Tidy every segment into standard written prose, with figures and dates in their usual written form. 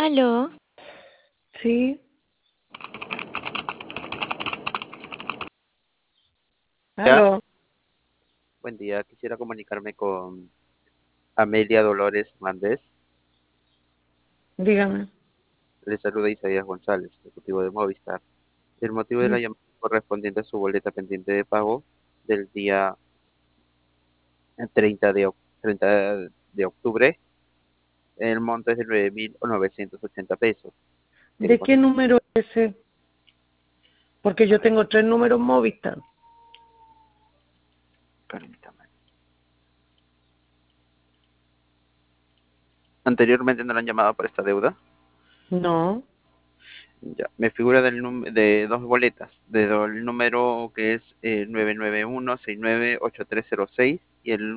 Aló, Sí, Ya, aló, buen día. Quisiera comunicarme con Amelia Dolores Hernández. dígame. Le saluda Isaías González, ejecutivo de Movistar. El motivo de la Mm, llamada correspondiente a su boleta pendiente de pago del día 30 de octubre. El monto es de 9.980 pesos. ¿Quiere ¿De qué confirmar? número es ese? Porque A yo ver, tengo 3 números Movistar. permítame. Anteriormente no le han llamado por esta deuda. No, Ya, me figura de dos boletas, el número que es 991-698306 y el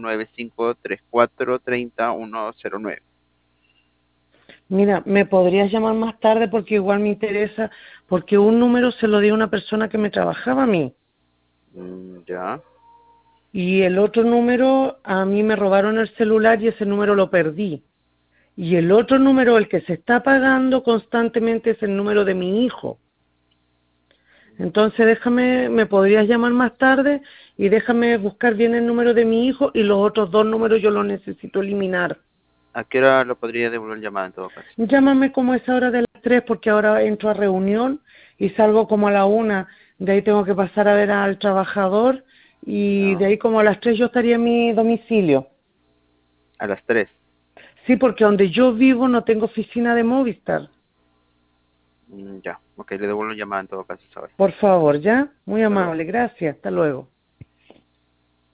9534-30109. mira, me podrías llamar más tarde porque igual me interesa, porque un número se lo dio una persona que me trabajaba a mí Ya, y el otro número a mí me robaron el celular y ese número lo perdí. Y el otro número, el que se está pagando constantemente, es el número de mi hijo. Entonces déjame, me podrías llamar más tarde y déjame buscar bien el número de mi hijo y los otros 2 números yo los necesito eliminar. ¿a qué hora lo podría devolver llamada en todo caso? Llámame como a esa hora de las 3 porque ahora entro a reunión y salgo como a la 1. De ahí tengo que pasar a ver al trabajador y Ya, de ahí como a las 3 yo estaría en mi domicilio. a las 3. Sí, porque donde yo vivo no tengo oficina de Movistar. Ya, ok, le devuelvo llamada en todo caso, ¿sabes? Por favor, ¿ya? Muy Hasta luego. amable, gracias. Hasta luego.